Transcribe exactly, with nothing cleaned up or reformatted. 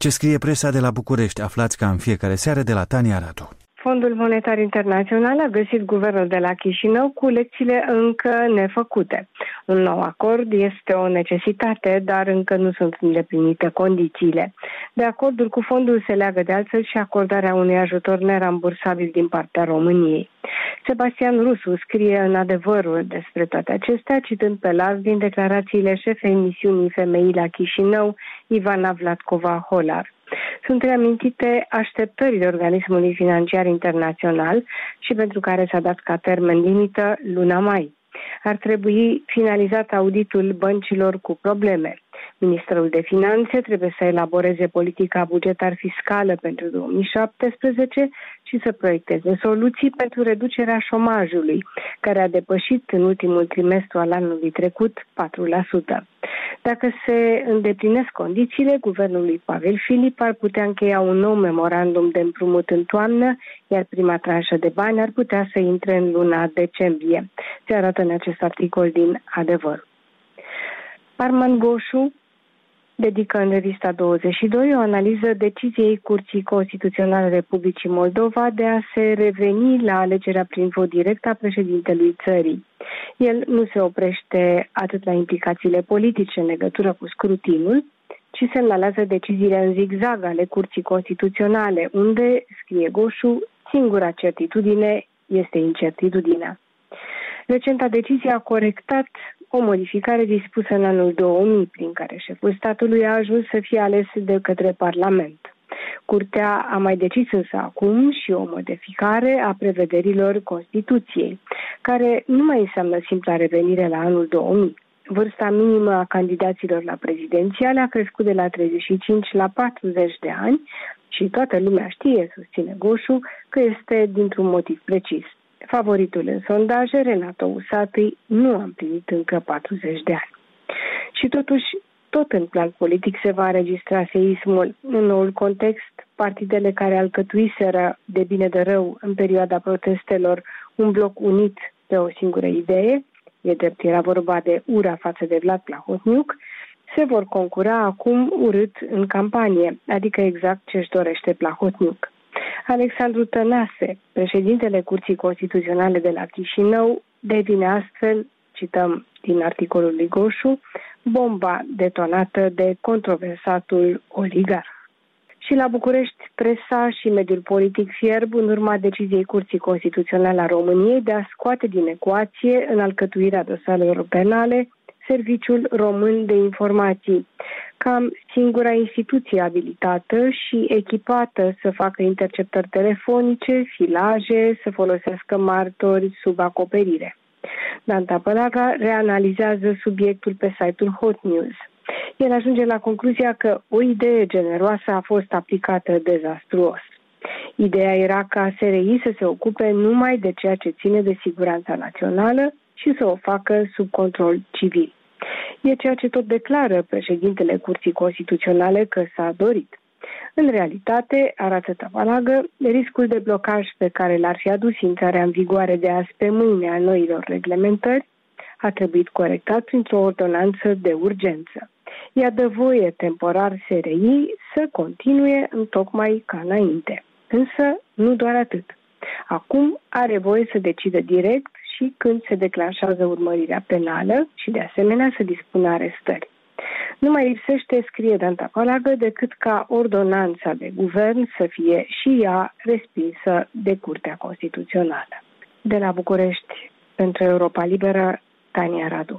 Ce scrie presa de la București? Aflați ca în fiecare seară de la Tania Radu. Fondul Monetar Internațional a găsit guvernul de la Chișinău cu lecțiile încă nefăcute. Un nou acord este o necesitate, dar încă nu sunt îndeplinite condițiile. De acordul cu fondul se leagă de altfel și acordarea unui ajutor nerambursabil din partea României. Sebastian Rusu scrie în Adevărul despre toate acestea, citând pe larg din declarațiile șefei misiunii femeii la Chișinău, Ivana Vlatcova-Holar. Sunt reamintite așteptările organismului financiar internațional și pentru care s-a dat ca termen limită luna mai. Ar trebui finalizat auditul băncilor cu probleme. Ministrul de Finanțe trebuie să elaboreze politica bugetar-fiscală pentru două mii șaptesprezece și să proiecteze soluții pentru reducerea șomajului, care a depășit în ultimul trimestru al anului trecut patru la sută. Dacă se îndeplinesc condițiile, guvernul lui Pavel Filip ar putea încheia un nou memorandum de împrumut în toamnă, iar prima tranșă de bani ar putea să intre în luna decembrie. Se arată în acest articol din Adevăr. Arman Goșu dedică în revista douăzeci și doi o analiză deciziei Curții Constituționale Republicii Moldova de a se reveni la alegerea prin vot direct a președintelui țării. El nu se oprește atât la implicațiile politice în legătură cu scrutinul, ci semnalează deciziile în zigzag ale Curții Constituționale, unde, scrie Goșu, singura certitudine este incertitudinea. Recenta decizie a corectat o modificare dispusă în anul două mii, prin care șeful statului a ajuns să fie ales de către Parlament. Curtea a mai decis însă acum și o modificare a prevederilor Constituției, care nu mai înseamnă simpla revenire la anul două mii. Vârsta minimă a candidaților la prezidențiale a crescut de la treizeci și cinci la patruzeci de ani și toată lumea știe, susține Goșu, că este dintr-un motiv precis. Favoritul în sondaje, Renato Usatăi, nu a împlinit încă patruzeci de ani. Și totuși, tot în plan politic se va înregistra seismul. În noul context, partidele care alcătuiseră de bine de rău în perioada protestelor un bloc unit pe o singură idee, e drept era vorba de ura față de Vlad Plahotniuc, se vor concura acum urât în campanie, adică exact ce își dorește Plahotniuc. Alexandru Tănase, președintele Curții Constituționale de la Chișinău, devine astfel, cităm din articolul lui Goșu, bomba detonată de controversatul oligarh. Și la București, presa și mediul politic fierb în urma deciziei Curții Constituționale a României de a scoate din ecuație, în alcătuirea dosarelor penale, Serviciul Român de Informații, cam singura instituție abilitată și echipată să facă interceptări telefonice, filaje, să folosească martori sub acoperire. Dan Tapălaga reanalizează subiectul pe site-ul Hot News. El ajunge la concluzia că o idee generoasă a fost aplicată dezastruos. Ideea era ca S R I să se ocupe numai de ceea ce ține de siguranța națională și să o facă sub control civil. E ceea ce tot declară președintele Curții Constituționale că s-a dorit. În realitate, arată Tapălagă, riscul de blocaj pe care l-ar fi adus intrarea în vigoare de azi pe mâine a noilor reglementări a trebuit corectat printr-o ordonanță de urgență. Ea dă voie temporar S R I să continue întocmai ca înainte. Însă, nu doar atât. Acum are voie să decide direct și când se declanșează urmărirea penală și, de asemenea, să dispună arestări. Nu mai lipsește, scrie Dan Tapălagă, decât ca ordonanța de guvern să fie și ea respinsă de Curtea Constituțională. De la București, pentru Europa Liberă, Tania Radu.